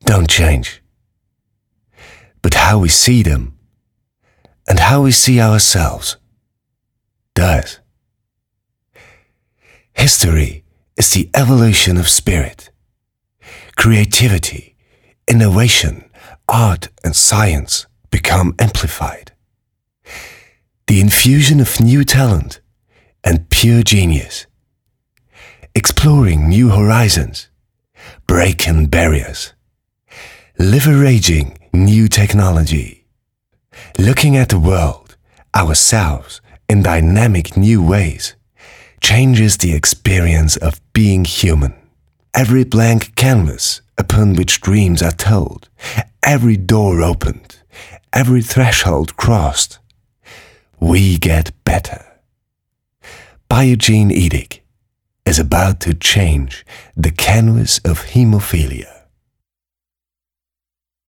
don't change, but how we see them and how we see ourselves does. History is the evolution of spirit. Creativity, innovation, art and science become amplified. The infusion of new talent and pure genius. Exploring new horizons, breaking barriers, leveraging new technology, looking at the world, ourselves, in dynamic new ways, changes the experience of being human. Every blank canvas upon which dreams are told, every door opened, every threshold crossed, we get better. Biogene Edic is about to change the canvas of hemophilia.